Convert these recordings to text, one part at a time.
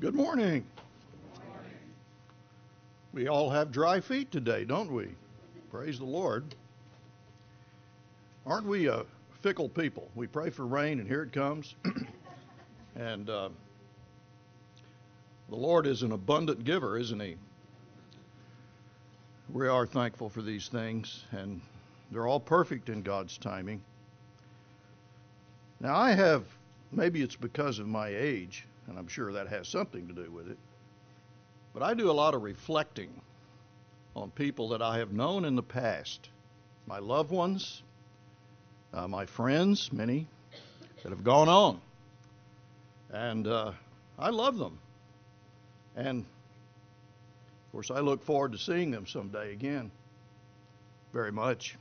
Good morning. We all have dry feet today, don't we? Praise the Lord. Aren't we a fickle people? We pray for rain and here it comes. And the Lord is an abundant giver, isn't He? We are thankful for these things, and they're all perfect in God's timing. Now maybe it's because of my age, and I'm sure that has something to do with it, but I do a lot of reflecting on people that I have known in the past, my loved ones, my friends, many that have gone on. And I love them. And, of course, I look forward to seeing them someday again, very much.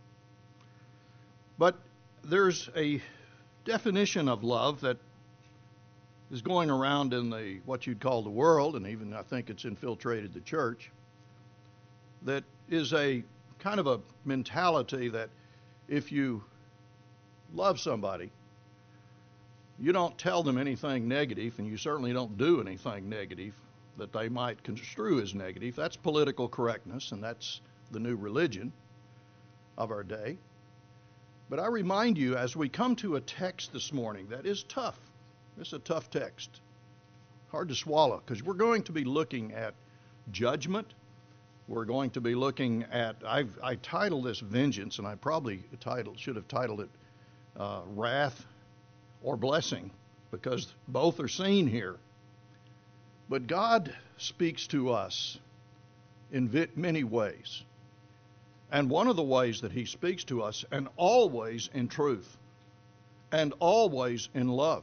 But there's a definition of love that is going around in what you'd call the world, and even I think it's infiltrated the church, that is a kind of a mentality that if you love somebody, you don't tell them anything negative, and you certainly don't do anything negative that they might construe as negative. That's political correctness, and that's the new religion of our day. But I remind you, as we come to a text this morning that is tough, it's a tough text, hard to swallow, because we're going to be looking at judgment. We're going to be looking at, I titled this Vengeance, and I probably should have titled it Wrath or Blessing, because both are seen here. But God speaks to us in many ways. And one of the ways that He speaks to us, and always in truth, and always in love,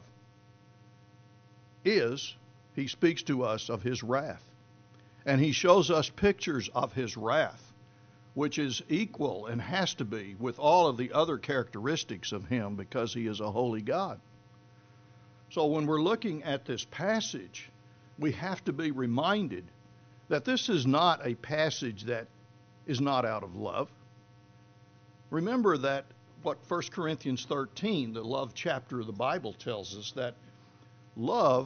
is He speaks to us of His wrath. And He shows us pictures of His wrath, which is equal and has to be with all of the other characteristics of Him, because He is a holy God. So when we're looking at this passage, we have to be reminded that this is not a passage that is not out of love. Remember that what 1 Corinthians 13, the love chapter of the Bible, tells us, that love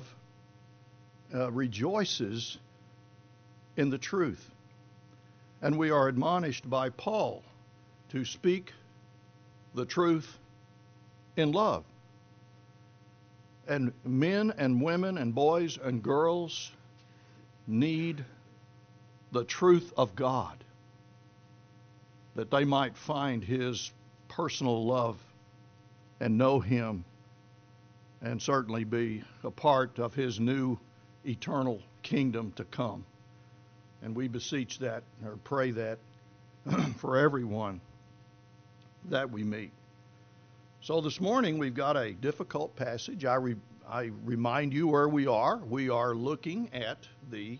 rejoices in the truth. And we are admonished by Paul to speak the truth in love. And men and women and boys and girls need the truth of God, that they might find His personal love and know Him, and certainly be a part of His new eternal kingdom to come. And we beseech that, or pray that, for everyone that we meet. So this morning we've got a difficult passage. I remind you where we are. We are looking at the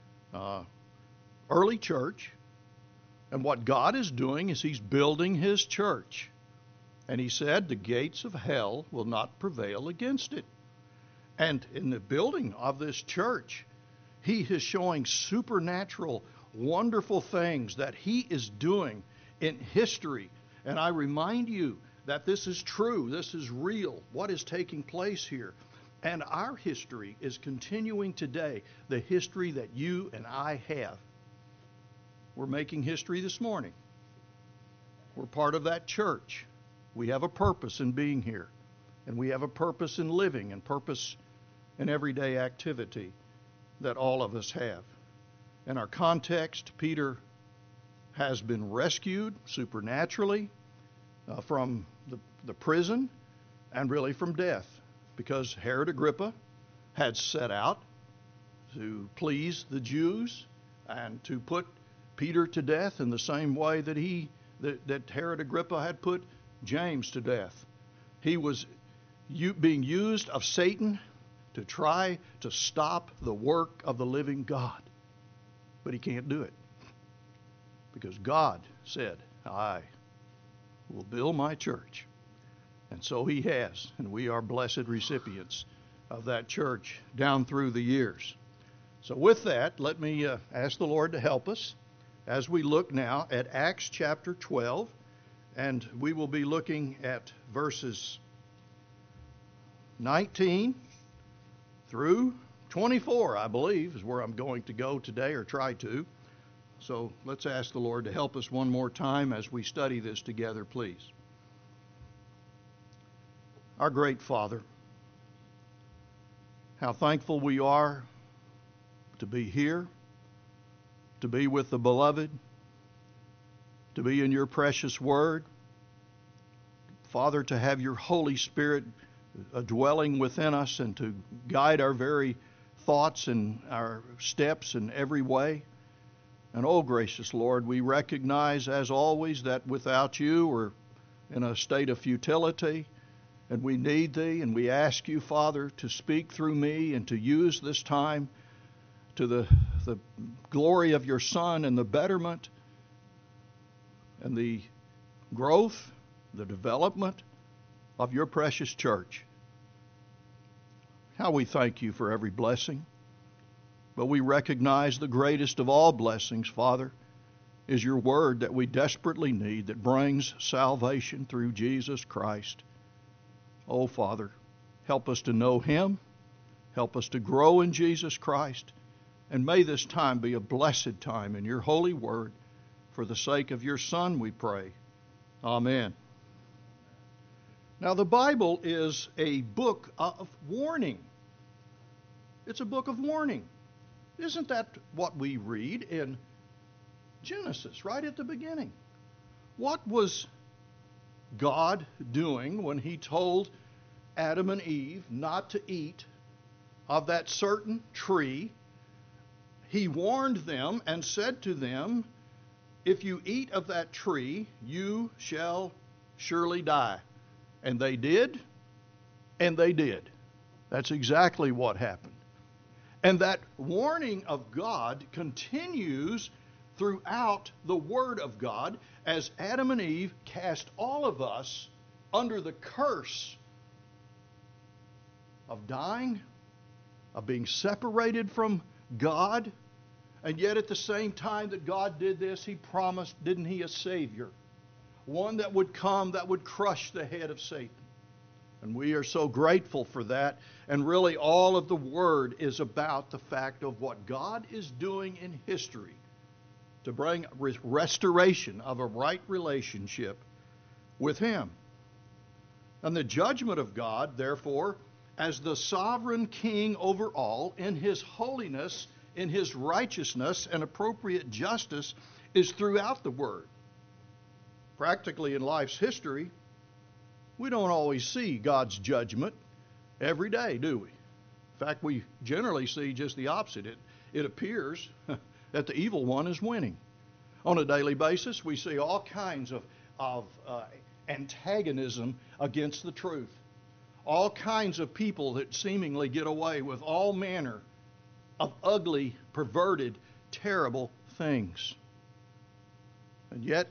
early church, and what God is doing is He's building His church. And He said the gates of hell will not prevail against it. And in the building of this church, He is showing supernatural, wonderful things that He is doing in history. And I remind you that this is true, this is real, what is taking place here. And our history is continuing today, the history that you and I have. We're making history this morning. We're part of that church. We have a purpose in being here. And we have a purpose in living, and purpose in everyday activity that all of us have. In our context, Peter has been rescued supernaturally from the prison, and really from death, because Herod Agrippa had set out to please the Jews and to put Peter to death in the same way that Herod Agrippa had put James to death. He was being used of Satan to try to stop the work of the living God. But he can't do it, because God said, I will build my church. And so He has, and we are blessed recipients of that church down through the years. So with that, let me ask the Lord to help us as we look now at Acts chapter 12, and we will be looking at verses 19 through 24, I believe, is where I'm going to go today, or try to. So let's ask the Lord to help us one more time as we study this together, please. Our great Father, how thankful we are to be here, to be with the beloved, to be in your precious word. Father, to have your Holy Spirit dwelling within us and to guide our very thoughts and our steps in every way. And oh, gracious Lord, we recognize as always that without you we're in a state of futility, and we need thee, and we ask you, Father, to speak through me and to use this time to the glory of your Son and the betterment and the growth, the development of your precious church. How we thank you for every blessing. But we recognize the greatest of all blessings, Father, is your word that we desperately need, that brings salvation through Jesus Christ. Oh, Father, help us to know him. Help us to grow in Jesus Christ. And may this time be a blessed time in your holy word. For the sake of your Son, we pray. Amen. Now, the Bible is a book of warning. It's a book of warning. Isn't that what we read in Genesis, right at the beginning? What was God doing when he told Adam and Eve not to eat of that certain tree? He warned them and said to them, if you eat of that tree, you shall surely die. And they did, and they did. That's exactly what happened. And that warning of God continues throughout the Word of God as Adam and Eve cast all of us under the curse of dying, of being separated from God. And yet at the same time that God did this, he promised, didn't he, a Savior? One that would come, that would crush the head of Satan. And we are so grateful for that. And really all of the Word is about the fact of what God is doing in history to bring restoration of a right relationship with him. And the judgment of God, therefore, as the sovereign king over all, in his holiness, in his righteousness and appropriate justice, is throughout the Word. Practically in life's history, we don't always see God's judgment every day, do we? In fact, we generally see just the opposite. It appears that the evil one is winning. On a daily basis, we see all kinds of antagonism against the truth. All kinds of people that seemingly get away with all manner of ugly, perverted, terrible things. And yet,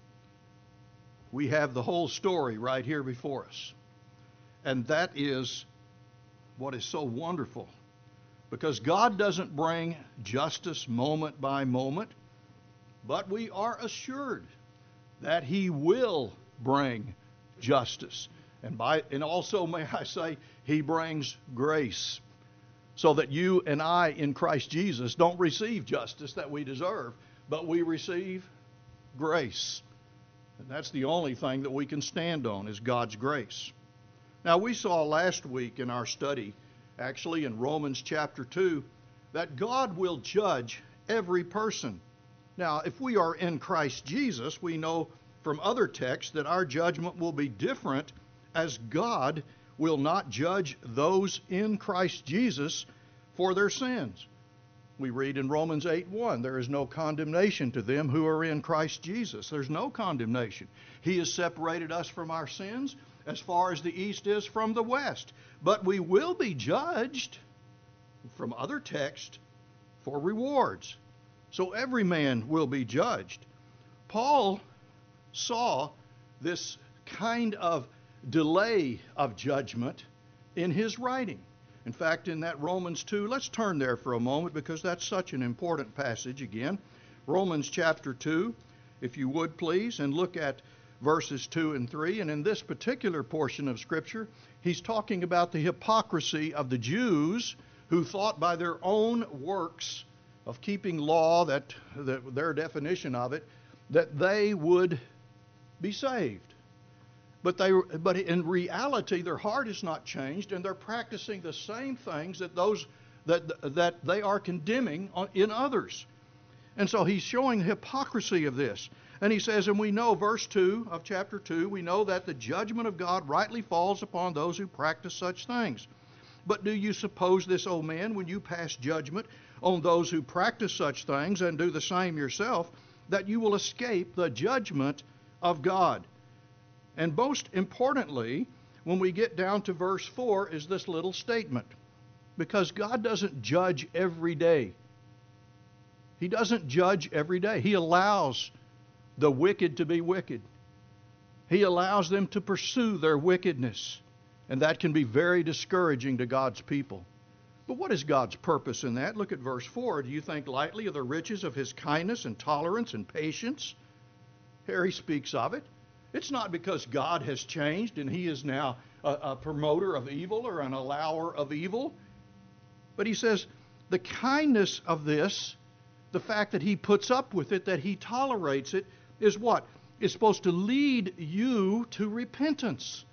we have the whole story right here before us. And that is what is so wonderful. Because God doesn't bring justice moment by moment, but we are assured that he will bring justice. And also, may I say, he brings grace. So that you and I in Christ Jesus don't receive justice that we deserve, but we receive grace. And that's the only thing that we can stand on is God's grace. Now, we saw last week in our study, actually in Romans chapter 2, that God will judge every person. Now, if we are in Christ Jesus, we know from other texts that our judgment will be different, as God will not judge those in Christ Jesus for their sins. We read in Romans 8:1, there is no condemnation to them who are in Christ Jesus. There's no condemnation. He has separated us from our sins as far as the east is from the west. But we will be judged from other texts for rewards. So every man will be judged. Paul saw this kind of delay of judgment in his writing. In fact, in that Romans 2, let's turn there for a moment because that's such an important passage again. Romans chapter 2, if you would please, and look at verses 2 and 3. And in this particular portion of Scripture, he's talking about the hypocrisy of the Jews who thought by their own works of keeping law, that their definition of it, that they would be saved. But in reality, their heart is not changed, and they're practicing the same things that they are condemning in others. And so he's showing the hypocrisy of this. And he says, and we know, verse 2 of chapter 2, we know that the judgment of God rightly falls upon those who practice such things. But do you suppose this, O man, when you pass judgment on those who practice such things and do the same yourself, that you will escape the judgment of God? And most importantly, when we get down to verse 4, is this little statement. Because God doesn't judge every day. He doesn't judge every day. He allows the wicked to be wicked. He allows them to pursue their wickedness. And that can be very discouraging to God's people. But what is God's purpose in that? Look at verse 4. Do you think lightly of the riches of His kindness and tolerance and patience? Here he speaks of it. It's not because God has changed and He is now a promoter of evil or an allower of evil. But he says the kindness of this, the fact that He puts up with it, that He tolerates it, is what? It's supposed to lead you to repentance.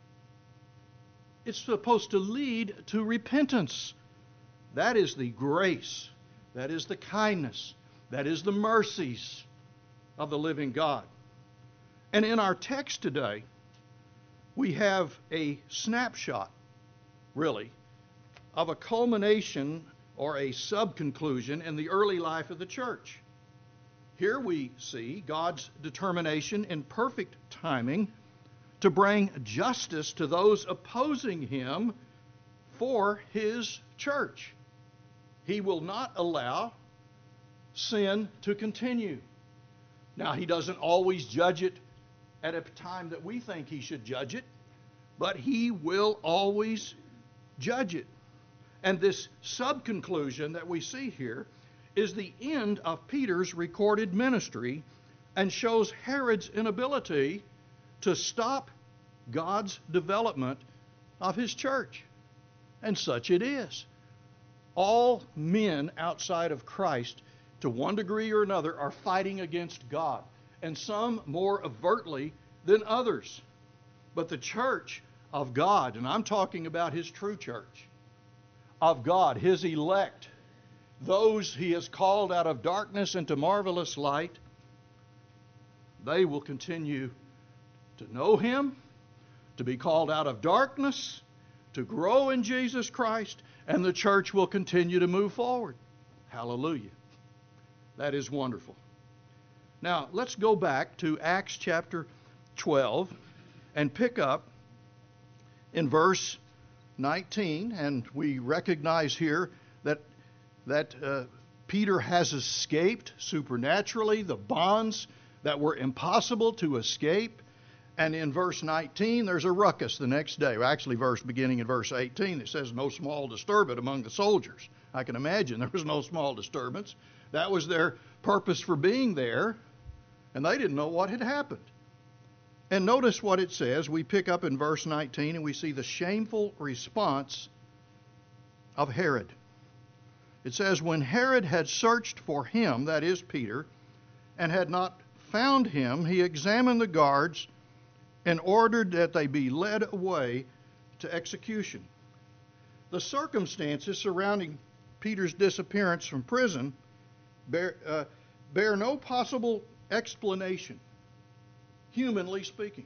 It's supposed to lead to repentance. That is the grace. That is the kindness. That is the mercies of the living God. And in our text today, we have a snapshot, really, of a culmination or a sub-conclusion in the early life of the church. Here we see God's determination in perfect timing to bring justice to those opposing Him for His church. He will not allow sin to continue. Now, He doesn't always judge it at a time that we think He should judge it, but He will always judge it. And this sub-conclusion that we see here is the end of Peter's recorded ministry and shows Herod's inability to stop God's development of His church. And such it is. All men outside of Christ, to one degree or another, are fighting against God, and some more overtly than others. But the church of God, and I'm talking about His true church, of God, His elect, those He has called out of darkness into marvelous light, they will continue to know Him, to be called out of darkness, to grow in Jesus Christ, and the church will continue to move forward. Hallelujah. That is wonderful. Now, let's go back to Acts chapter 12 and pick up in verse 19, and we recognize here that Peter has escaped supernaturally the bonds that were impossible to escape. And in verse 19, there's a ruckus the next day. Well, actually, beginning in verse 18, it says, no small disturbance among the soldiers. I can imagine there was no small disturbance. That was their purpose for being there, and they didn't know what had happened. And notice what it says. We pick up in verse 19, and we see the shameful response of Herod. It says, when Herod had searched for him, that is Peter, and had not found him, he examined the guards and ordered that they be led away to execution. The circumstances surrounding Peter's disappearance from prison bear no possible explanation, humanly speaking.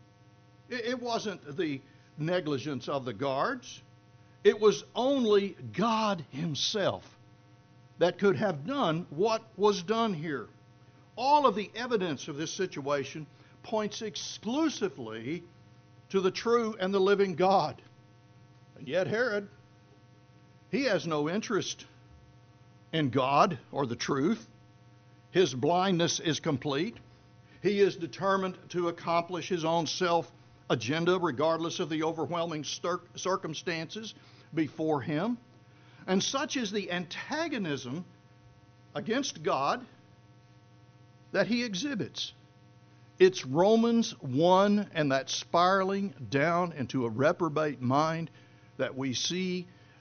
It wasn't the negligence of the guards. It was only God Himself that could have done what was done here. All of the evidence of this situation points exclusively to the true and the living God. And yet Herod, he has no interest in God or the truth. His blindness is complete. He is determined to accomplish his own self-agenda regardless of the overwhelming circumstances before him. And such is the antagonism against God that he exhibits. It's Romans 1 and that spiraling down into a reprobate mind that we see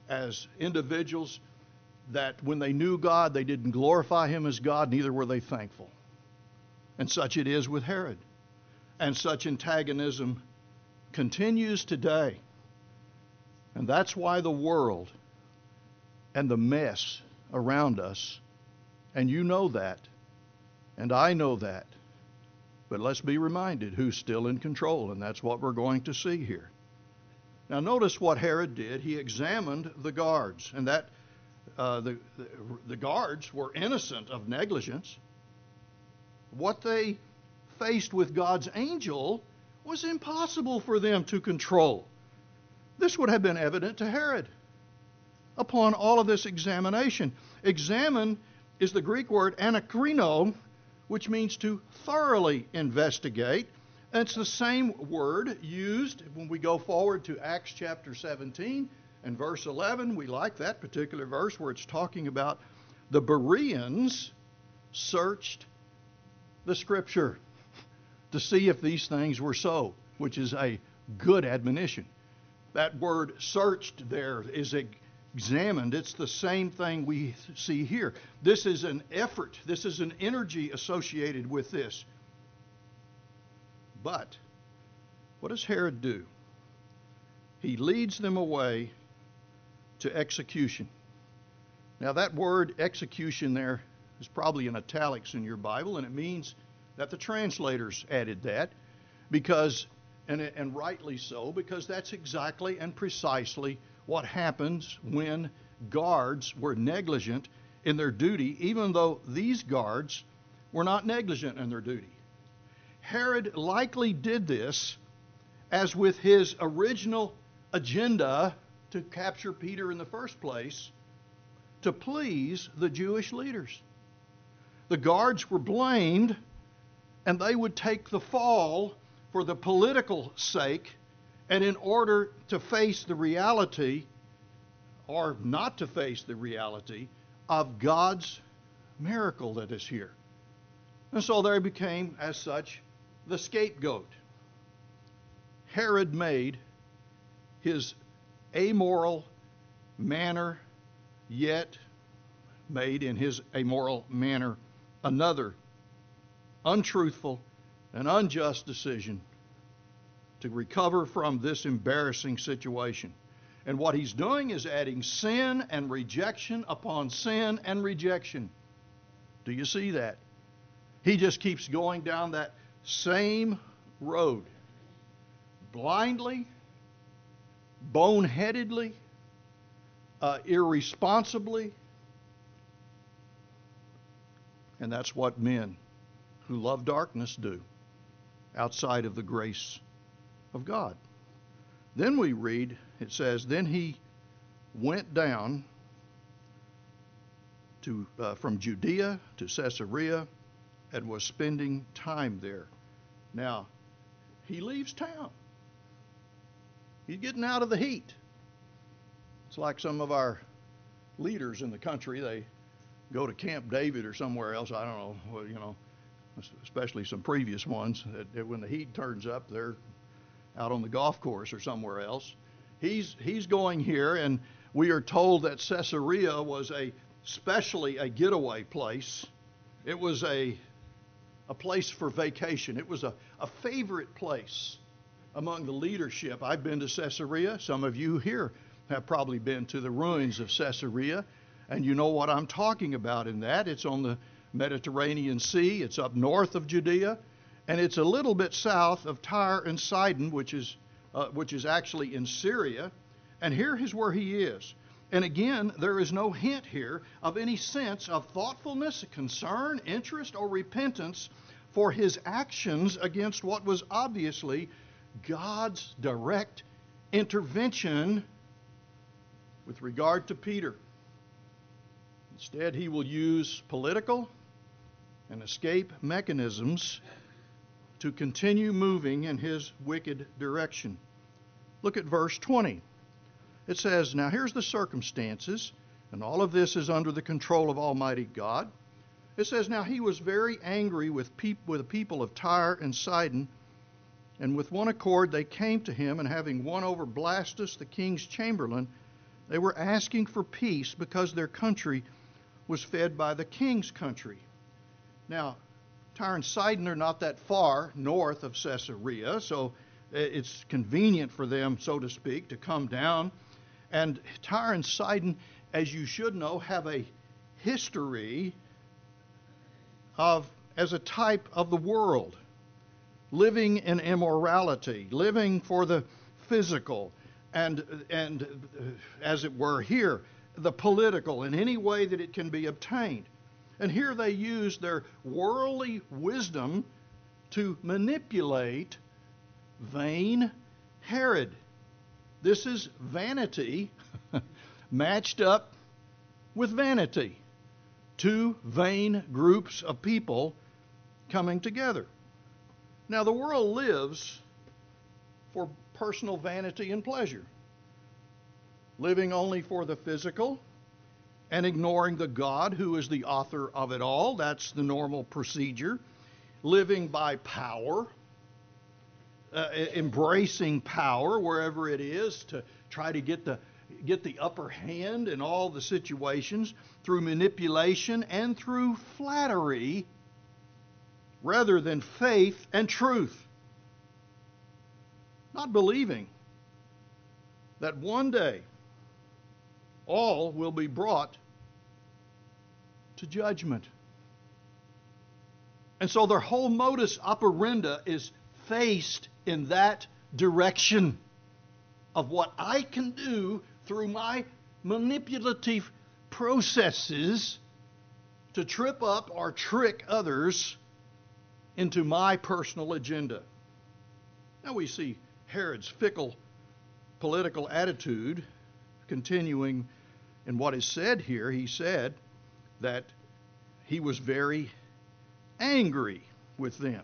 as individuals that when they knew God, they didn't glorify him as God, neither were they thankful. And such it is with Herod. And such antagonism continues today. And that's why the world and the mess around us, and you know that, and I know that, but let's be reminded who's still in control, and that's what we're going to see here. Now notice what Herod did. He examined the guards, and that the guards were innocent of negligence. What they faced with God's angel was impossible for them to control. This would have been evident to Herod upon all of this examination. Examine is the Greek word anakrino, which means to thoroughly investigate. And it's the same word used when we go forward to Acts chapter 17 and verse 11. We like that particular verse where it's talking about the Bereans searched the Scripture to see if these things were so, which is a good admonition. That word searched there is examined. It's the same thing we see here. This is an effort. This is an energy associated with this. But what does Herod do? He leads them away to execution. Now that word execution there is probably in italics in your Bible, and it means that the translators added that because, and rightly so, because that's exactly and precisely what happens when guards were negligent in their duty, even though these guards were not negligent in their duty. Herod likely did this as with his original agenda to capture Peter in the first place, to please the Jewish leaders. The guards were blamed, and they would take the fall for the political sake, and in order to face the reality, or not to face the reality, of God's miracle that is here. And so they became, as such, the scapegoat. Herod made his amoral manner, yet made in his amoral manner another untruthful and unjust decision to recover from this embarrassing situation. And what he's doing is adding sin and rejection upon sin and rejection. Do you see that? He just keeps going down that same road, blindly, boneheadedly, irresponsibly. And that's what men who love darkness do outside of the grace of God. Then we read, it says, then he went down from Judea to Caesarea and was spending time there. Now, he leaves town. He's getting out of the heat. It's like some of our leaders in the country. They go to Camp David or somewhere else. I don't know, especially some previous ones. That when the heat turns up, they're out on the golf course or somewhere else. He's going here, and we are told that Caesarea was especially a getaway place. It was a place for vacation. It was a favorite place among the leadership. I've been to Caesarea. Some of you here have probably been to the ruins of Caesarea, and you know what I'm talking about in that. It's on the Mediterranean Sea. It's up north of Judea, and it's a little bit south of Tyre and Sidon, which is actually in Syria. And here is where he is. And again, there is no hint here of any sense of thoughtfulness, concern, interest, or repentance for his actions against what was obviously God's direct intervention with regard to Peter. Instead, he will use political and escape mechanisms to continue moving in his wicked direction. Look at verse 20. It says, now here's the circumstances, and all of this is under the control of Almighty God. It says, now he was very angry with the people of Tyre and Sidon, and with one accord they came to him, and having won over Blastus, the king's chamberlain, They were asking for peace because their country was fed by the king's country. Now, Tyre and Sidon are not that far north of Caesarea, so it's convenient for them, so to speak, to come down. And Tyre and Sidon, as you should know, have a history as a type of the world, living in immorality, living for the physical, and as it were here, the political, in any way that it can be obtained. And here they use their worldly wisdom to manipulate vain Herod. This is vanity matched up with vanity. Two vain groups of people coming together. Now, the world lives for personal vanity and pleasure, living only for the physical and ignoring the God who is the author of it all. That's the normal procedure. Living by power, embracing power wherever it is to try to get the upper hand in all the situations through manipulation and through flattery rather than faith and truth. Not believing that one day all will be brought to judgment. And so their whole modus operandi is faced in that direction of what I can do through my manipulative processes to trip up or trick others into my personal agenda. Now we see Herod's fickle political attitude continuing in what is said here. He said that he was very angry with them,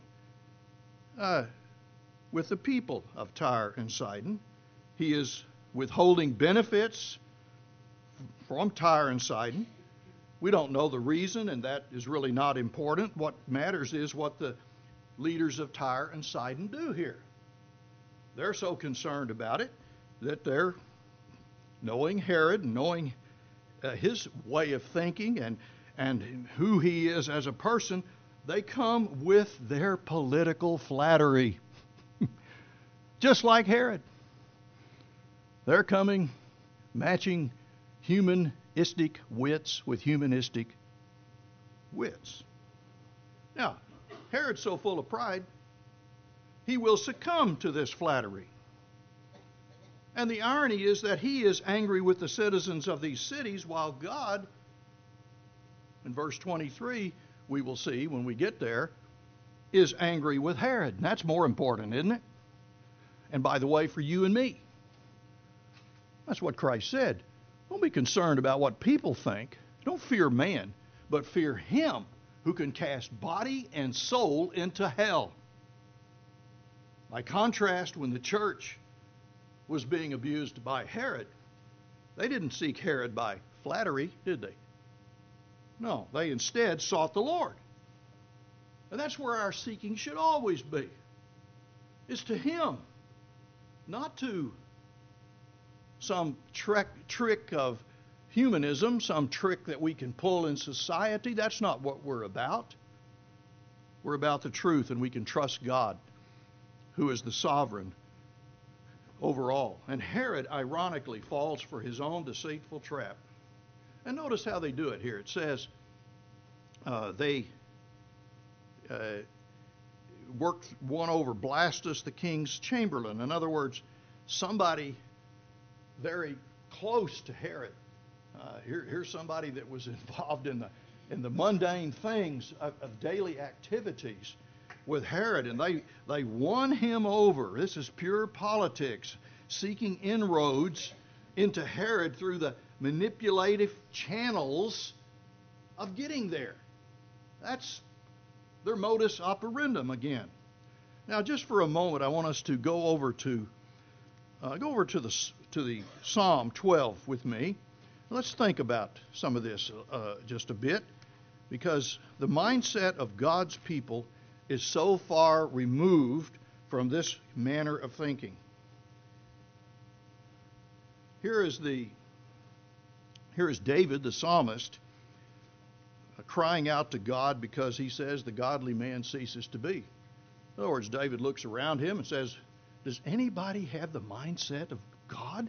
with the people of Tyre and Sidon. He is withholding benefits from Tyre and Sidon. We don't know the reason, and that is really not important. What matters is what the leaders of Tyre and Sidon do here. They're so concerned about it that they're, knowing Herod, knowing his way of thinking and who he is as a person, they come with their political flattery. Just like Herod. They're coming matching humanistic wits with humanistic wits. Now, Herod's so full of pride, he will succumb to this flattery. And the irony is that he is angry with the citizens of these cities, while God, in verse 23, we will see when we get there, is angry with Herod. And that's more important, isn't it? And by the way, for you and me. That's what Christ said. Don't be concerned about what people think. Don't fear man, but fear him who can cast body and soul into hell. By contrast, when the church was being abused by Herod, they didn't seek Herod by flattery, did they? No, they instead sought the Lord. And that's where our seeking should always be. It's to him, not to some trick of humanism, some trick that we can pull in society. That's not what we're about. We're about the truth, and we can trust God, who is the sovereign over all. And Herod, ironically, falls for his own deceitful trap. And notice how they do it here. It says they won over Blastus, the king's chamberlain. In other words, somebody very close to Herod. Here's somebody that was involved in the mundane things of daily activities with Herod, and they won him over. This is pure politics, seeking inroads into Herod through the manipulative channels of getting there. That's their modus operandum again. Now, just for a moment, I want us to go over to the Psalm 12 with me. Let's think about some of this just a bit, because the mindset of God's people is so far removed from this manner of thinking. Here is the Here is David, the psalmist, crying out to God because he says the godly man ceases to be. In other words, David looks around him and says, does anybody have the mindset of God?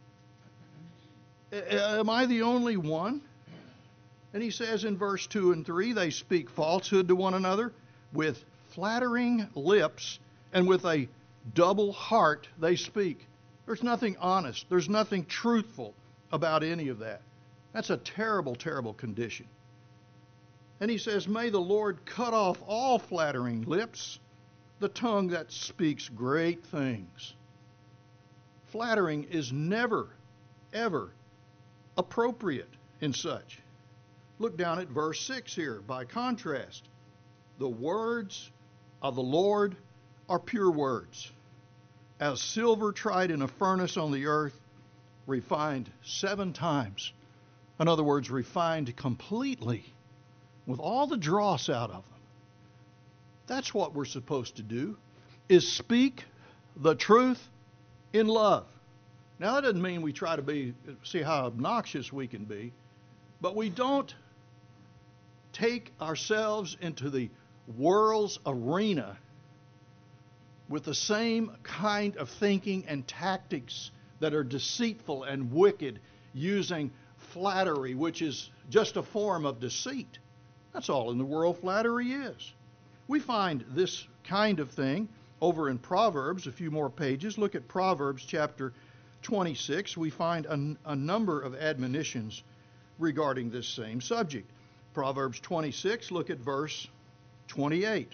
Am I the only one? And he says in verse 2 and 3, they speak falsehood to one another with flattering lips, and with a double heart they speak. There's nothing honest. There's nothing truthful about any of that. That's a terrible, terrible condition. And he says, may the Lord cut off all flattering lips, the tongue that speaks great things. Flattering is never, ever appropriate in such. Look down at verse 6 here. By contrast, the words of the Lord are pure words, as silver tried in a furnace on the earth, refined 7 times. In other words, refined completely, with all the dross out of them. That's what we're supposed to do, is speak the truth in love. Now, that doesn't mean we try to see how obnoxious we can be, but we don't take ourselves into the world's arena with the same kind of thinking and tactics that are deceitful and wicked, using flattery, which is just a form of deceit. That's all in the world flattery is. We find this kind of thing over in Proverbs, a few more pages. Look at Proverbs chapter 26. We find a number of admonitions regarding this same subject. Proverbs 26, look at verse 28.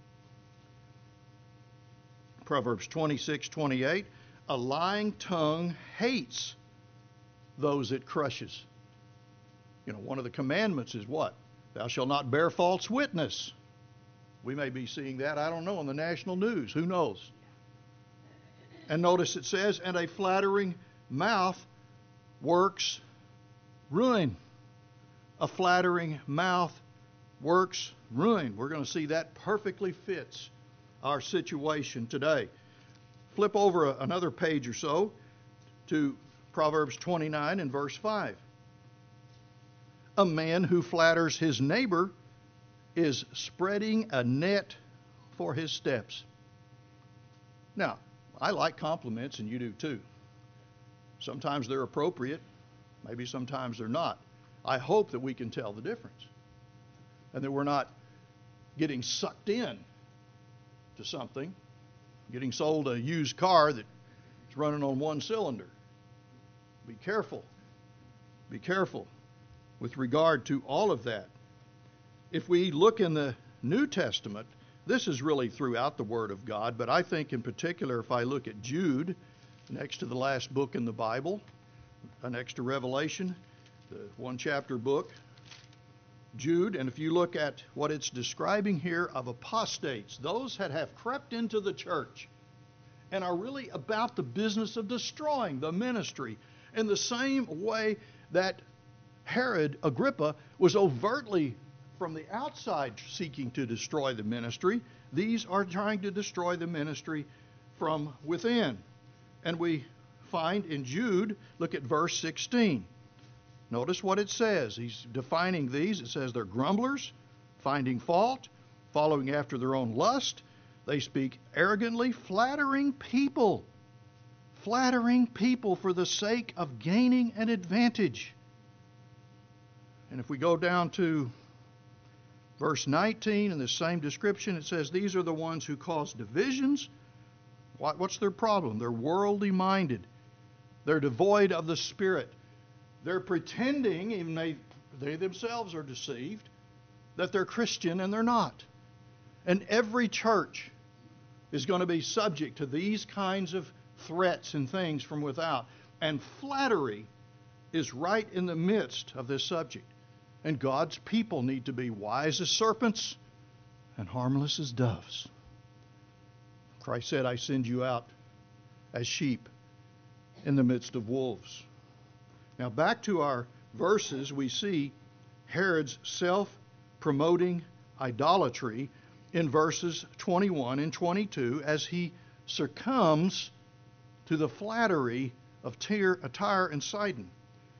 Proverbs 26:28, a lying tongue hates those it crushes. You know, one of the commandments is what? Thou shalt not bear false witness. We may be seeing that, I don't know, on the national news. Who knows? And notice it says, and a flattering mouth works ruin. A flattering mouth works ruin. We're going to see that perfectly fits our situation today. Flip over another page or so to Proverbs 29 and verse 5. A man who flatters his neighbor is spreading a net for his steps. Now, I like compliments, and you do too. Sometimes they're appropriate. Maybe sometimes they're not. I hope that we can tell the difference and that we're not getting sucked in to something, getting sold a used car that's running on one cylinder. Be careful. Be careful with regard to all of that. If we look in the New Testament, this is really throughout the Word of God, but I think in particular if I look at Jude, next to the last book in the Bible, next to Revelation, the 1-chapter book, Jude, and if you look at what it's describing here of apostates, those that have crept into the church and are really about the business of destroying the ministry in the same way that Herod Agrippa was overtly from the outside seeking to destroy the ministry. These are trying to destroy the ministry from within. And we find in Jude, look at verse 16. Notice what it says. He's defining these. It says they're grumblers, finding fault, following after their own lust. They speak arrogantly, flattering people for the sake of gaining an advantage. And if we go down to verse 19 in the same description, it says these are the ones who cause divisions. What's their problem? They're worldly minded. They're devoid of the Spirit. They're pretending, even they themselves are deceived, that they're Christian and they're not. And every church is going to be subject to these kinds of threats and things from without. And flattery is right in the midst of this subject. And God's people need to be wise as serpents and harmless as doves. Christ said, I send you out as sheep in the midst of wolves. Now back to our verses, we see Herod's self-promoting idolatry in verses 21 and 22 as he succumbs to the flattery of Tyre and Sidon.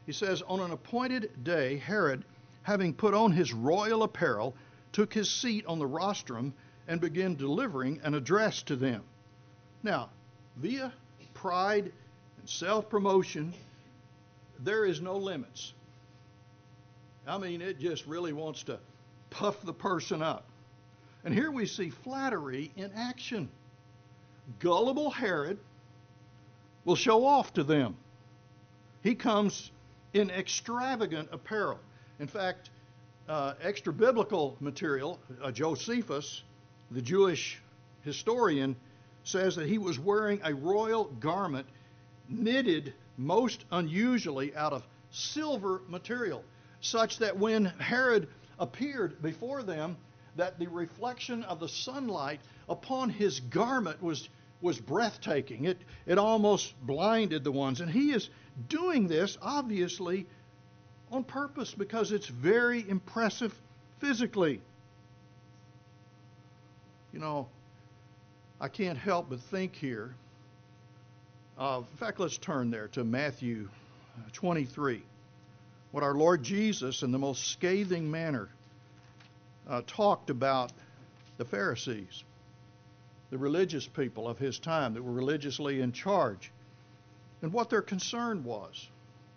He says, on an appointed day, Herod, having put on his royal apparel, took his seat on the rostrum and began delivering an address to them. Now, via pride and self-promotion, there is no limits. I mean, it just really wants to puff the person up. And here we see flattery in action. Gullible Herod will show off to them. He comes in extravagant apparel. In fact, extra biblical material, Josephus, the Jewish historian, says that he was wearing a royal garment knitted most unusually out of silver material, such that when Herod appeared before them, that the reflection of the sunlight upon his garment was breathtaking. It almost blinded the ones. And he is doing this, obviously, on purpose, because it's very impressive physically. You know, I can't help but think here. In fact, let's turn there to Matthew 23. What our Lord Jesus, in the most scathing manner, talked about the Pharisees, the religious people of his time that were religiously in charge, and what their concern was.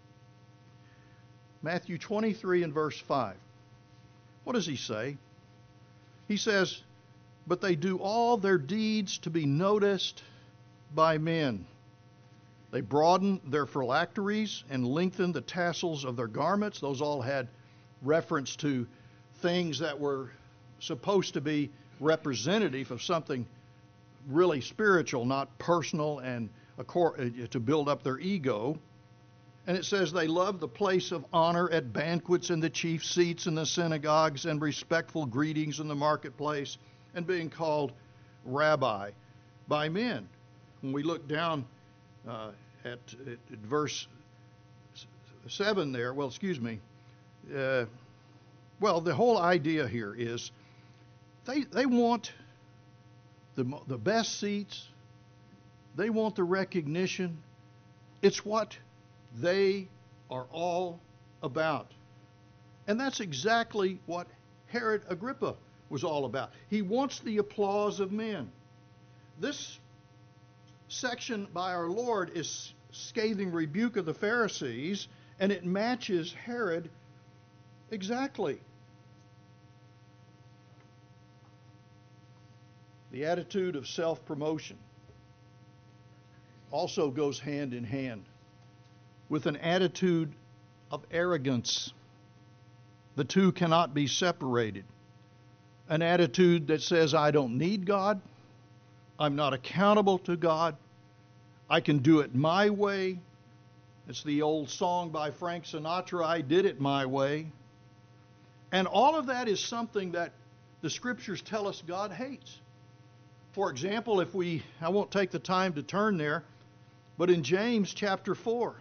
Matthew 23 and verse 5. What does he say? He says, but they do all their deeds to be noticed by men. They broaden their phylacteries and lengthen the tassels of their garments. Those all had reference to things that were supposed to be representative of something really spiritual, not personal, and to build up their ego. And it says they love the place of honor at banquets and the chief seats in the synagogues and respectful greetings in the marketplace and being called rabbi by men. When we look down at verse 7 there, the whole idea here is they want the best seats. They want the recognition. It's what they are all about. And that's exactly what Herod Agrippa was all about. He wants the applause of men. This section by our Lord is scathing rebuke of the Pharisees, and it matches Herod exactly. The attitude of self-promotion also goes hand in hand with an attitude of arrogance. The two cannot be separated. An attitude that says, I don't need God. I'm not accountable to God. I can do it my way. It's the old song by Frank Sinatra, I did it my way. And all of that is something that the Scriptures tell us God hates. For example, I won't take the time to turn there, but in James chapter 4,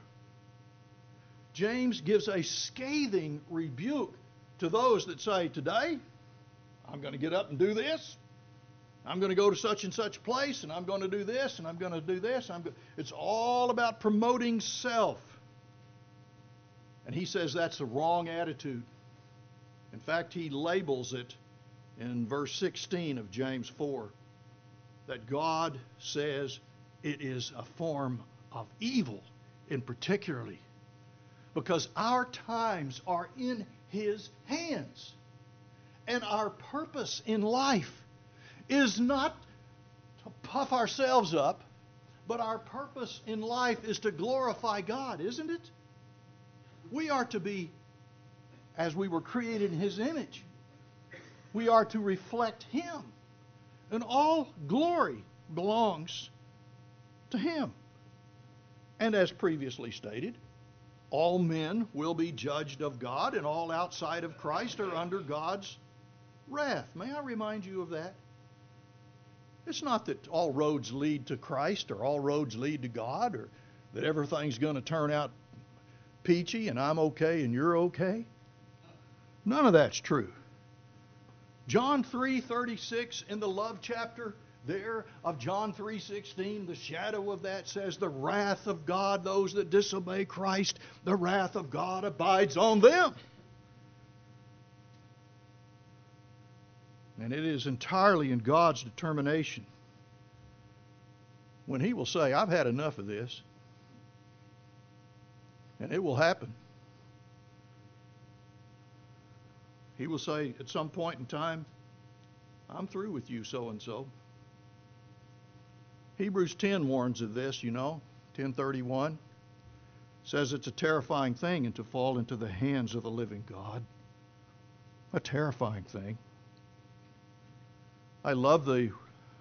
James gives a scathing rebuke to those that say, today, I'm going to get up and do this. I'm going to go to such and such place, and I'm going to do this, and I'm going to do this. It's all about promoting self. And he says that's the wrong attitude. In fact, he labels it in verse 16 of James 4, that God says it is a form of evil in particularly, because our times are in His hands. And our purpose in life is not to puff ourselves up, but our purpose in life is to glorify God, isn't it? We are to be, as we were created in His image, we are to reflect Him. And all glory belongs to Him. And as previously stated, all men will be judged of God, and all outside of Christ are under God's wrath. May I remind you of that? It's not that all roads lead to Christ or all roads lead to God, or that everything's going to turn out peachy and I'm okay and you're okay. None of that's true. John 3:36 in the love chapter there of John 3:16, the shadow of that says, the wrath of God, those that disobey Christ, the wrath of God abides on them. And it is entirely in God's determination when He will say, I've had enough of this. And it will happen. He will say at some point in time, I'm through with you so-and-so. Hebrews 10 warns of this, 10:31. Says it's a terrifying thing and to fall into the hands of the living God. A terrifying thing. I love the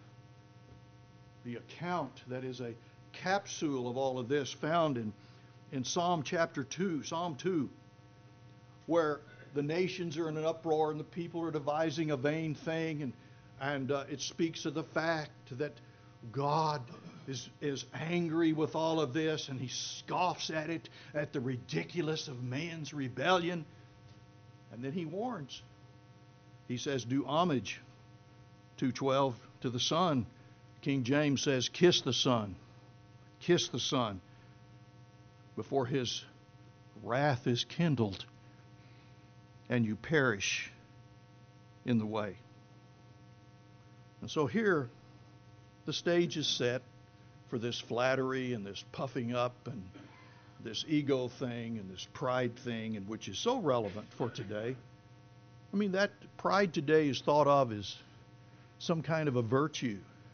account that is a capsule of all of this found in Psalm chapter 2, Psalm 2, where the nations are in an uproar and the people are devising a vain thing, and it speaks of the fact that God is angry with all of this, and He scoffs at it, at the ridiculous of man's rebellion. And then He warns. He says, do homage, 2:12, to the Son. King James says, kiss the Son. Kiss the Son before His wrath is kindled and you perish in the way. And so here, the stage is set for this flattery and this puffing up and this ego thing and this pride thing, and which is so relevant for today. I mean, that pride today is thought of as some kind of a virtue.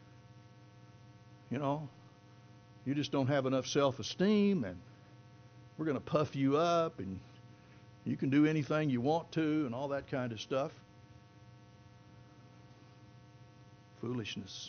You just don't have enough self-esteem, and we're going to puff you up, and you can do anything you want to, and all that kind of stuff. Foolishness.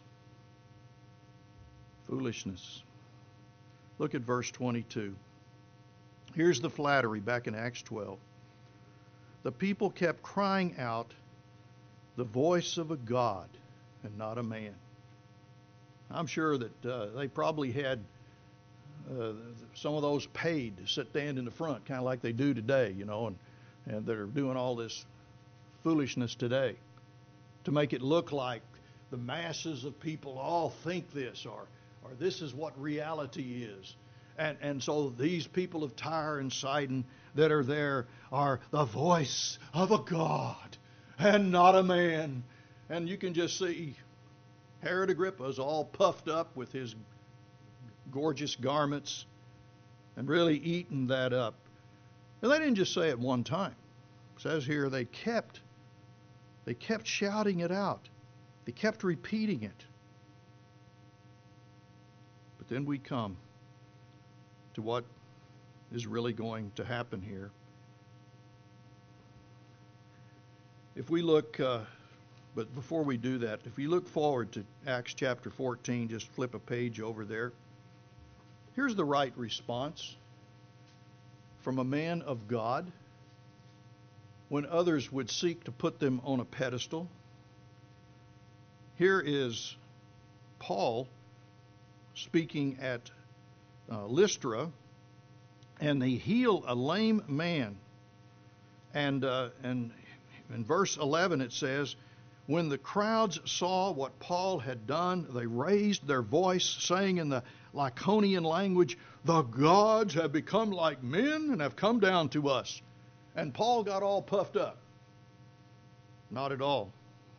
Foolishness. Look at verse 22. Here's the flattery back in Acts 12. The people kept crying out, the voice of a God and not a man. I'm sure that they probably had some of those paid to stand in the front, kind of like they do today, and they're doing all this foolishness today to make it look like the masses of people all think this, or this is what reality is. And so these people of Tyre and Sidon that are there are the voice of a God and not a man. And you can just see Herod Agrippa is all puffed up with his gorgeous garments and really eating that up. And they didn't just say it one time. It says here they kept shouting it out. They kept repeating it. But then we come to what is really going to happen here. If we look, but before we do that, if we look forward to Acts chapter 14, just flip a page over there. Here's the right response from a man of God when others would seek to put them on a pedestal. Here is Paul speaking at Lystra, and they heal a lame man. And in verse 11 it says, when the crowds saw what Paul had done, they raised their voice, saying in the Lycaonian language, the gods have become like men and have come down to us. And Paul got all puffed up. Not at all.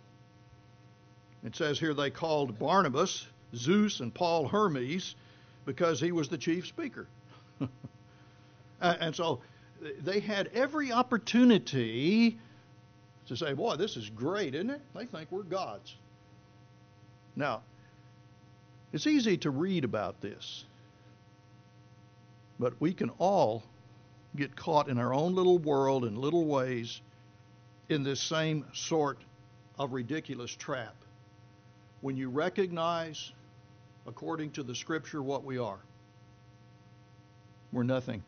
It says here they called Barnabas Zeus and Paul Hermes because he was the chief speaker. And so they had every opportunity to say, boy, this is great, isn't it? They think we're gods. Now, it's easy to read about this, but we can all get caught in our own little world in little ways in this same sort of ridiculous trap. When you recognize, according to the Scripture, what we are, we're nothing.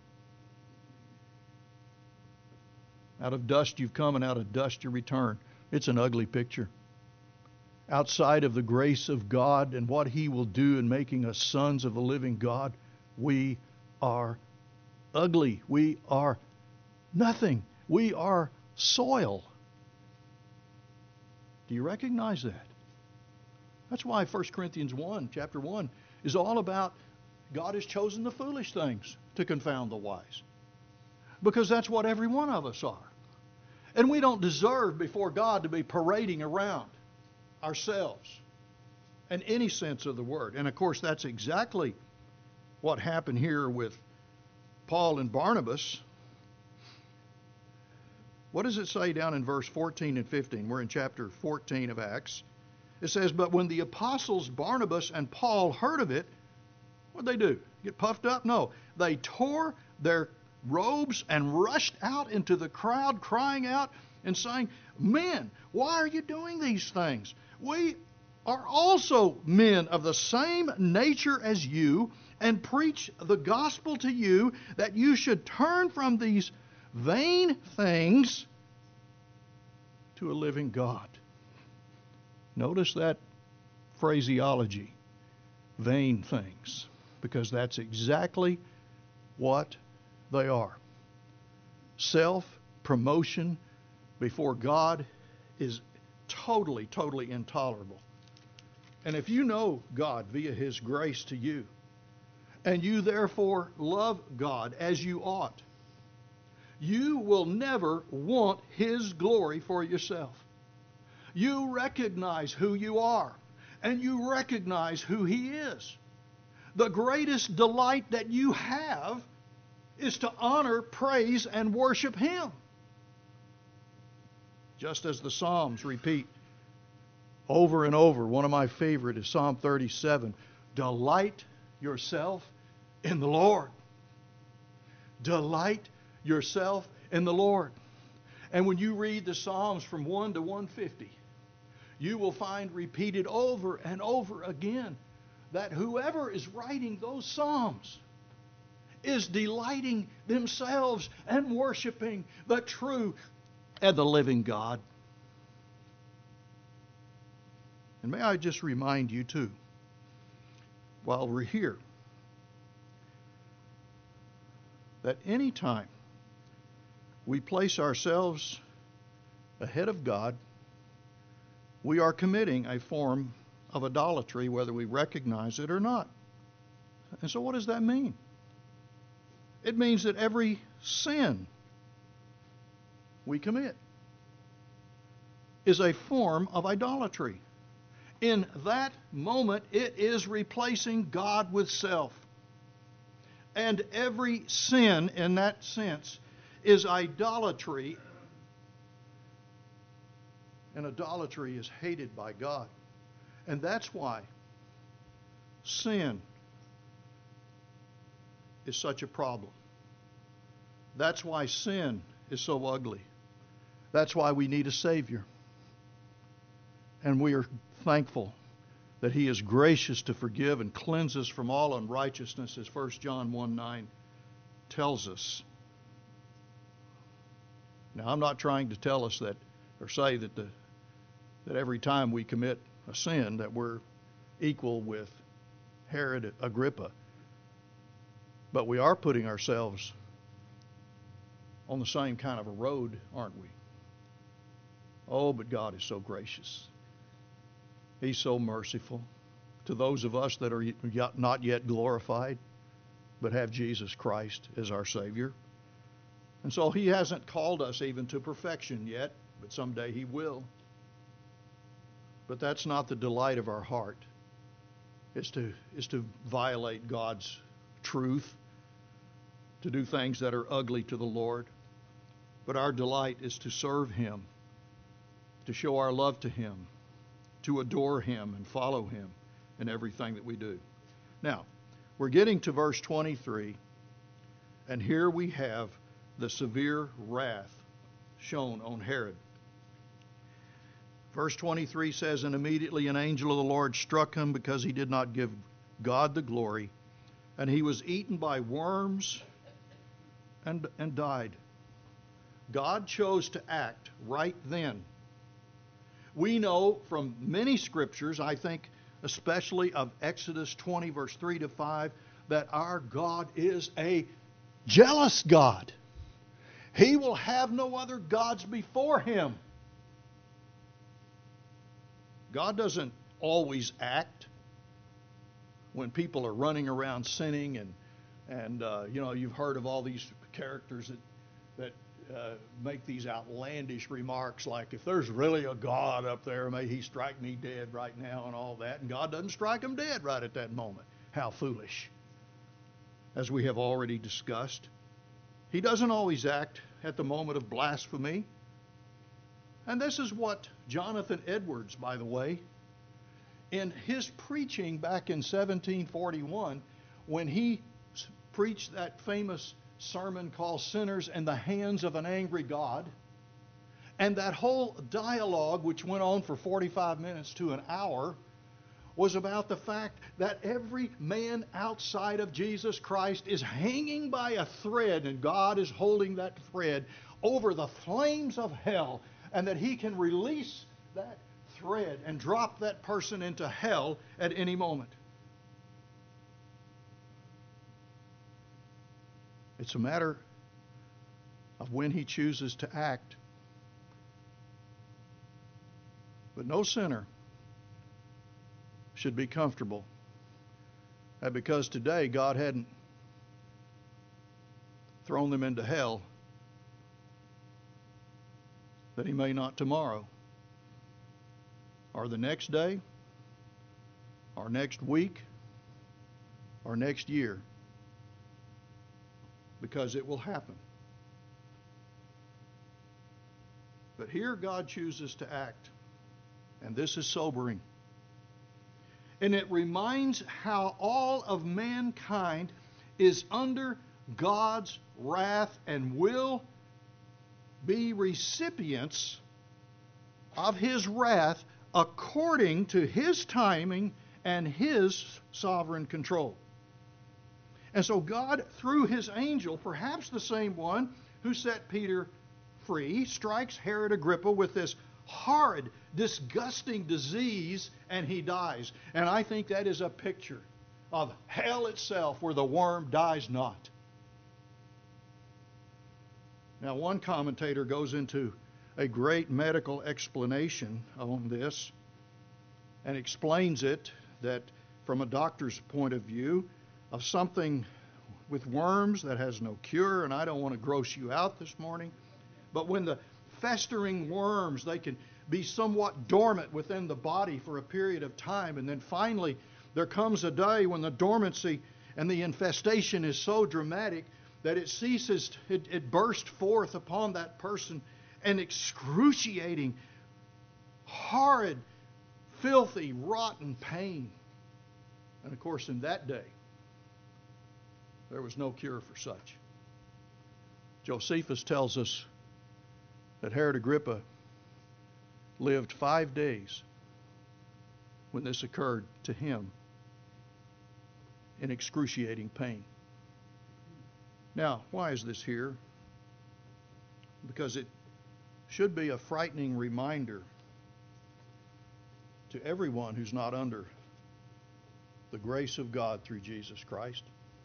Out of dust you've come, and out of dust you return. It's an ugly picture. Outside of the grace of God and what He will do in making us sons of the living God, we are ugly. We are nothing. We are soil. Do you recognize that? That's why 1 Corinthians 1, chapter 1, is all about God has chosen the foolish things to confound the wise. Because that's what every one of us are. And we don't deserve before God to be parading around ourselves in any sense of the word. And of course, that's exactly what happened here with Paul and Barnabas. What does it say down in verse 14 and 15? We're in chapter 14 of Acts. It says, "But when the apostles Barnabas and Paul heard of it," what'd they do? Get puffed up? No. They tore their robes and rushed out into the crowd, crying out and saying, "Men, why are you doing these things? We are also men of the same nature as you, and preach the gospel to you, that you should turn from these vain things to a living God." Notice that phraseology, vain things, because that's exactly what they are. Self-promotion before God is totally, totally intolerable. And if you know God via His grace to you, and you therefore love God as you ought, you will never want His glory for yourself. You recognize who you are, and you recognize who He is. The greatest delight that you have is to honor, praise, and worship Him. Just as the Psalms repeat over and over, one of my favorite is Psalm 37. Delight yourself in the Lord. Delight yourself in the Lord. And when you read the Psalms from 1 to 150, you will find repeated over and over again that whoever is writing those Psalms is delighting themselves and worshiping the true and the living God. And may I just remind you too, while we're here, that any time we place ourselves ahead of God, we are committing a form of idolatry, whether we recognize it or not. And so what does that mean? It means that every sin we commit is a form of idolatry. In that moment, it is replacing God with self. And every sin in that sense is idolatry. And idolatry is hated by God. And that's why sin is such a problem. That's why sin is so ugly. That's why we need a Savior. And we are thankful that He is gracious to forgive and cleanse us from all unrighteousness, as 1 John 1:9 tells us. Now, I'm not trying to tell us that, or say that every time we commit a sin that we're equal with Herod Agrippa. But we are putting ourselves on the same kind of a road, aren't we? Oh, but God is so gracious. He's so merciful to those of us that are not yet glorified, but have Jesus Christ as our Savior. And so He hasn't called us even to perfection yet, but someday He will. But that's not the delight of our heart, is to violate God's truth, to do things that are ugly to the Lord. But our delight is to serve Him, to show our love to Him, to adore Him and follow Him in everything that we do. Now, we're getting to verse 23, and here we have the severe wrath shown on Herod. Verse 23 says, "And immediately an angel of the Lord struck him, because he did not give God the glory, and he was eaten by worms and died." God chose to act right then. We know from many scriptures, I think especially of Exodus 20, verse 3 to 5, that our God is a jealous God. He will have no other gods before Him. God doesn't always act when people are running around sinning, and you've heard of all these characters that make these outlandish remarks like, if there's really a God up there, may he strike me dead right now, and all that, and God doesn't strike them dead right at that moment. How foolish. As we have already discussed, he doesn't always act at the moment of blasphemy. And this is what Jonathan Edwards, by the way, in his preaching back in 1741, when he preached that famous sermon called Sinners in the Hands of an Angry God, and that whole dialogue, which went on for 45 minutes to an hour, was about the fact that every man outside of Jesus Christ is hanging by a thread, and God is holding that thread over the flames of hell, and that he can release that thread and drop that person into hell at any moment. It's a matter of when he chooses to act. But no sinner should be comfortable that because today God hadn't thrown them into hell, that he may not tomorrow, or the next day, or next week, or next year, because it will happen. But here God chooses to act, and this is sobering. And it reminds how all of mankind is under God's wrath and will be recipients of his wrath according to his timing and his sovereign control. And so God, through his angel, perhaps the same one who set Peter free, strikes Herod Agrippa with this horrid, disgusting disease, and he dies. And I think that is a picture of hell itself, where the worm dies not. Now, one commentator goes into a great medical explanation on this and explains it, that from a doctor's point of view, of something with worms that has no cure, and I don't want to gross you out this morning, but when the festering worms, they can be somewhat dormant within the body for a period of time, and then finally there comes a day when the dormancy and the infestation is so dramatic that it ceases, it bursts forth upon that person an excruciating, horrid, filthy, rotten pain. And of course, in that day, there was no cure for such. Josephus tells us that Herod Agrippa lived 5 days when this occurred to him in excruciating pain. Now, why is this here? Because it should be a frightening reminder to everyone who's not under the grace of God through Jesus Christ.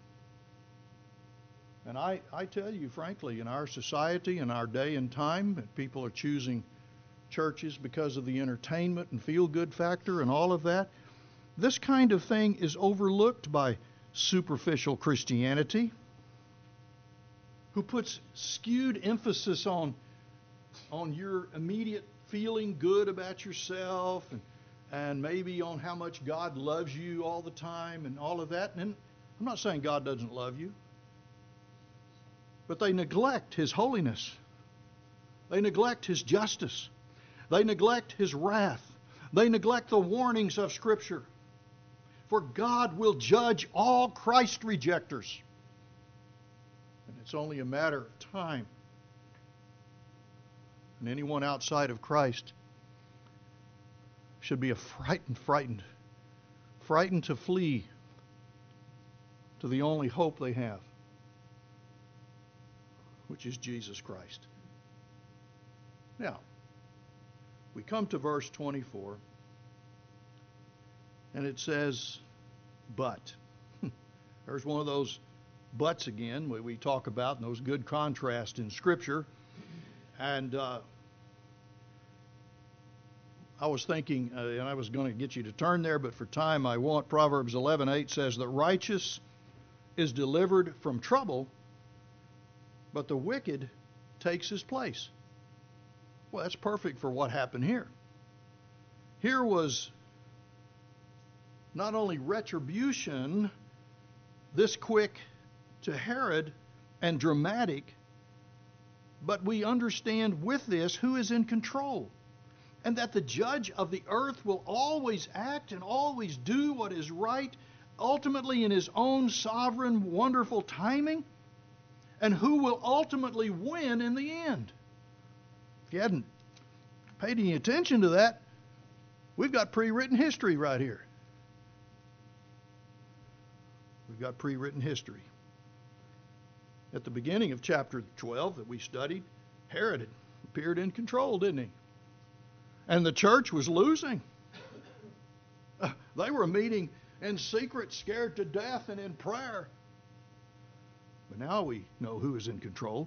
And I tell you frankly, in our society, in our day and time, that people are choosing churches because of the entertainment and feel-good factor and all of that. This kind of thing is overlooked by superficial Christianity, who puts skewed emphasis on your immediate feeling good about yourself, and maybe on how much God loves you all the time and all of that. And I'm not saying God doesn't love you, but they neglect his holiness. They neglect his justice. They neglect his wrath. They neglect the warnings of Scripture. For God will judge all Christ rejectors. And it's only a matter of time. And anyone outside of Christ should be frightened to flee to the only hope they have, which is Jesus Christ. Now, we come to verse 24, and it says, but. There's one of those buts again we talk about, and those good contrasts in Scripture. And I was thinking, and I was going to get you to turn there, but for time I won't. Proverbs 11:8 says, "The righteous is delivered from trouble, but the wicked takes his place." Well, that's perfect for what happened here. Here was not only retribution this quick to Herod and dramatic, but we understand with this who is in control, and that the judge of the earth will always act and always do what is right, ultimately in his own sovereign, wonderful timing, and who will ultimately win in the end. If you hadn't paid any attention to that, we've got pre-written history right here. We've got pre-written history. At the beginning of chapter 12 that we studied, Herod had appeared in control, didn't he? And the church was losing. They were meeting in secret, scared to death, and in prayer. But now we know who is in control.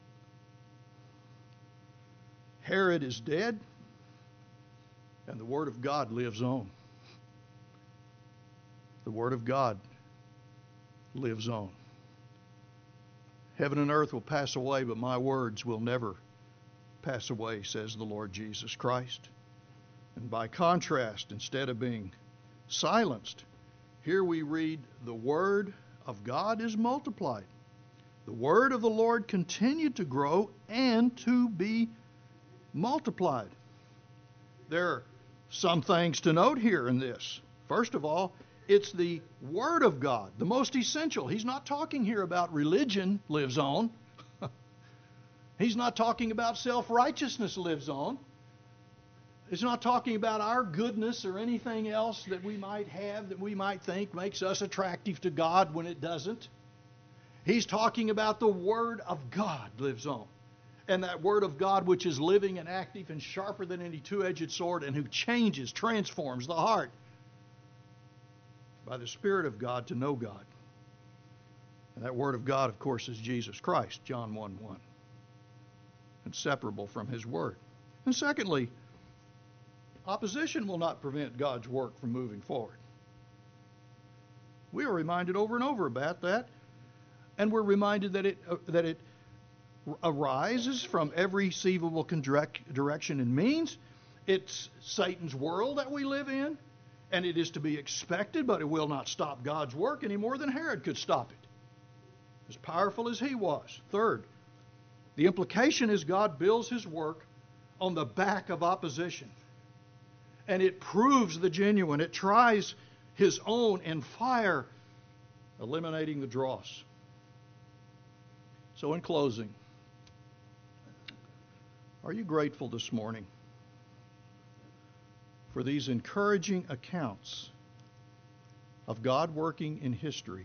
Herod is dead, and the Word of God lives on. The Word of God lives on. Heaven and earth will pass away, but my words will never pass away, says the Lord Jesus Christ. And by contrast, instead of being silenced, here we read the Word of God is multiplied. The Word of the Lord continued to grow and to be multiplied. There are some things to note here in this. First of all, it's the Word of God, the most essential. He's not talking here about religion lives on. He's not talking about self-righteousness lives on. He's not talking about our goodness or anything else that we might have that we might think makes us attractive to God when it doesn't. He's talking about the Word of God lives on. And that Word of God which is living and active and sharper than any two-edged sword, and who changes, transforms the heart by the Spirit of God to know God. And that Word of God, of course, is Jesus Christ, John 1:1. Inseparable from His Word. And secondly, opposition will not prevent God's work from moving forward. We are reminded over and over about that, and we're reminded that it arises from every conceivable direction and means. It's Satan's world that we live in, and it is to be expected, but it will not stop God's work any more than Herod could stop it, as powerful as he was. Third, the implication is God builds His work on the back of opposition, and it proves the genuine. It tries His own in fire, eliminating the dross. So in closing, are you grateful this morning for these encouraging accounts of God working in history,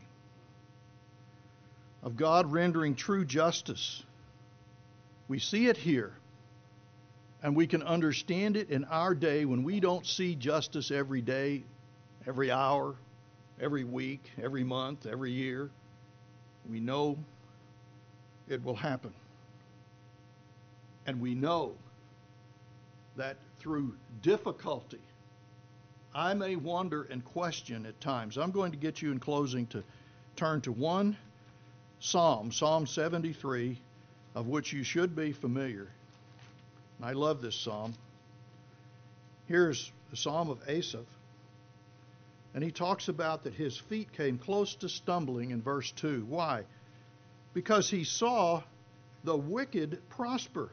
of God rendering true justice? We see it here, and we can understand it in our day when we don't see justice every day, every hour, every week, every month, every year. We know it will happen. And we know that through difficulty, I may wonder and question at times. I'm going to get you in closing to turn to one Psalm, Psalm 73, of which you should be familiar. I love this psalm. Here's the Psalm of Asaph. And he talks about that his feet came close to stumbling in verse 2. Why? Because he saw the wicked prosper.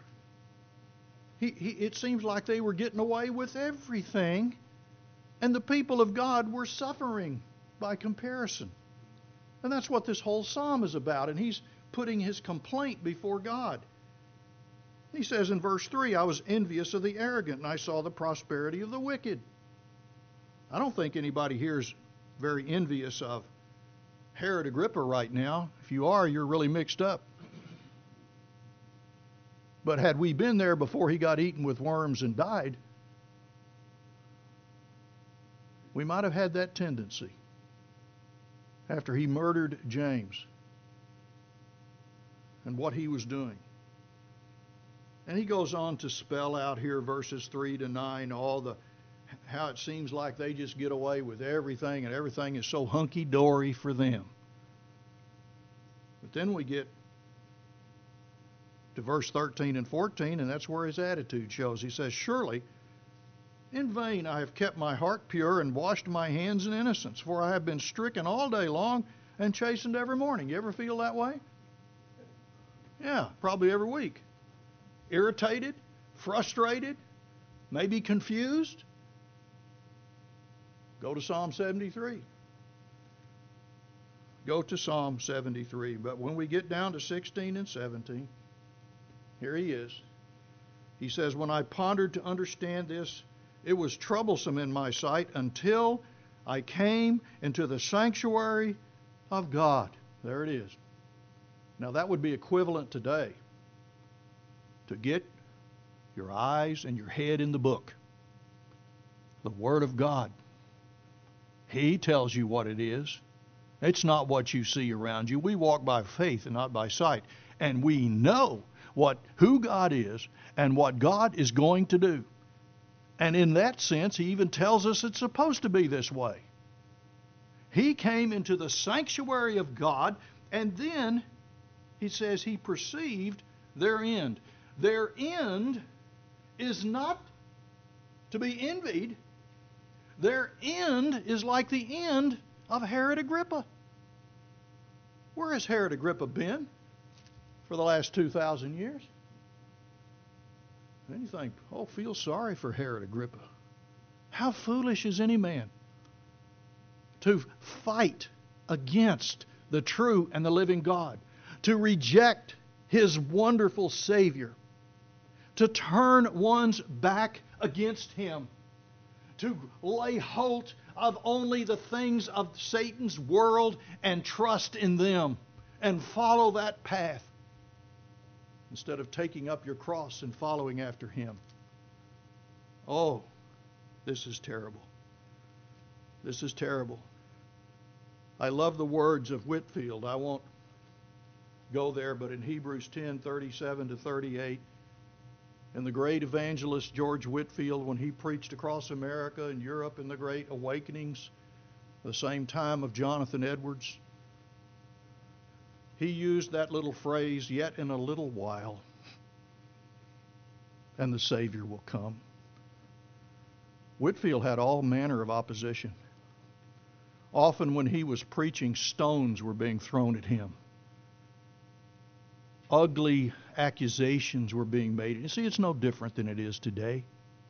It seems like they were getting away with everything, and the people of God were suffering by comparison. And that's what this whole psalm is about, and he's putting his complaint before God. He says in verse 3, I was envious of the arrogant, and I saw the prosperity of the wicked. I don't think anybody here is very envious of Herod Agrippa right now. If you are, you're really mixed up. But had we been there before he got eaten with worms and died, we might have had that tendency after he murdered James and what he was doing. And he goes on to spell out here verses 3 to 9 how it seems like they just get away with everything and everything is so hunky-dory for them. But then we get to verse 13 and 14, and that's where his attitude shows. He says, "Surely in vain I have kept my heart pure and washed my hands in innocence, for I have been stricken all day long and chastened every morning." You ever feel that way? Yeah, probably every week. Irritated, frustrated, maybe confused. Go to Psalm 73. Go to Psalm 73. But when we get down to 16 and 17, here he is. He says, "When I pondered to understand this, it was troublesome in my sight until I came into the sanctuary of God." There it is. Now that would be equivalent today to get your eyes and your head in the book, the Word of God. He tells you what it is. It's not what you see around you. We walk by faith and not by sight. And we know who God is and what God is going to do. And in that sense, he even tells us it's supposed to be this way. He came into the sanctuary of God, and then he says he perceived their end. Their end is not to be envied. Their end is like the end of Herod Agrippa. Where has Herod Agrippa been for the last 2,000 years? And you think, oh, feel sorry for Herod Agrippa. How foolish is any man to fight against the true and the living God, to reject his wonderful Savior, to turn one's back against him, to lay hold of only the things of Satan's world and trust in them and follow that path instead of taking up your cross and following after him. Oh, this is terrible. This is terrible. I love the words of Whitefield. I won't go there, but in Hebrews 10:37 to 38, and the great evangelist George Whitefield, when he preached across America and Europe in the Great Awakenings, the same time of Jonathan Edwards, he used that little phrase, "Yet in a little while, and the Savior will come." Whitefield had all manner of opposition. Often when he was preaching, stones were being thrown at him. Ugly accusations were being made. You see, it's no different than it is today.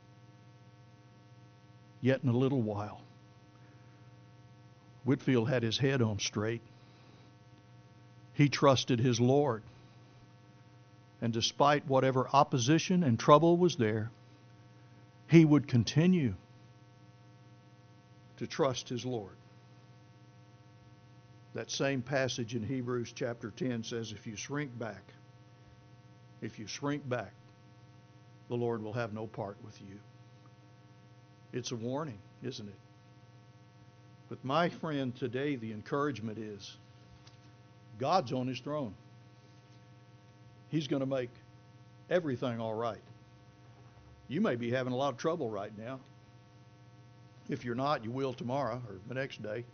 Yet in a little while. Whitefield had his head on straight. He trusted his Lord. And despite whatever opposition and trouble was there, he would continue to trust his Lord. That same passage in Hebrews chapter 10 says, if you shrink back, the Lord will have no part with you. It's a warning, isn't it? But my friend, today the encouragement is, God's on his throne. He's going to make everything all right. You may be having a lot of trouble right now. If you're not, you will tomorrow or the next day.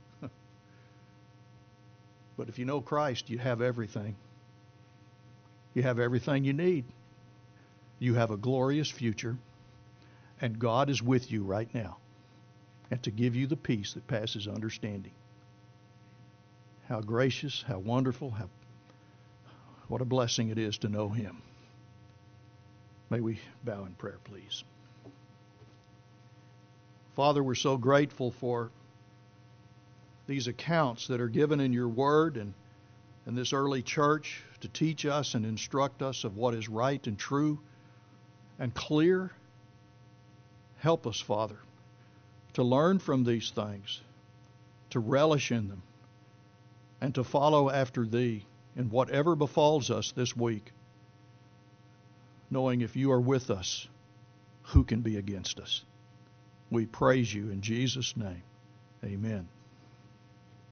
But if you know Christ, you have everything. You have everything you need. You have a glorious future, and God is with you right now, and to give you the peace that passes understanding. How gracious, how wonderful, what a blessing it is to know Him. May we bow in prayer, please. Father, we're so grateful for these accounts that are given in your word and this early church to teach us and instruct us of what is right and true and clear. Help us, Father, to learn from these things, to relish in them, and to follow after Thee in whatever befalls us this week, knowing if you are with us, who can be against us? We praise you in Jesus' name. Amen.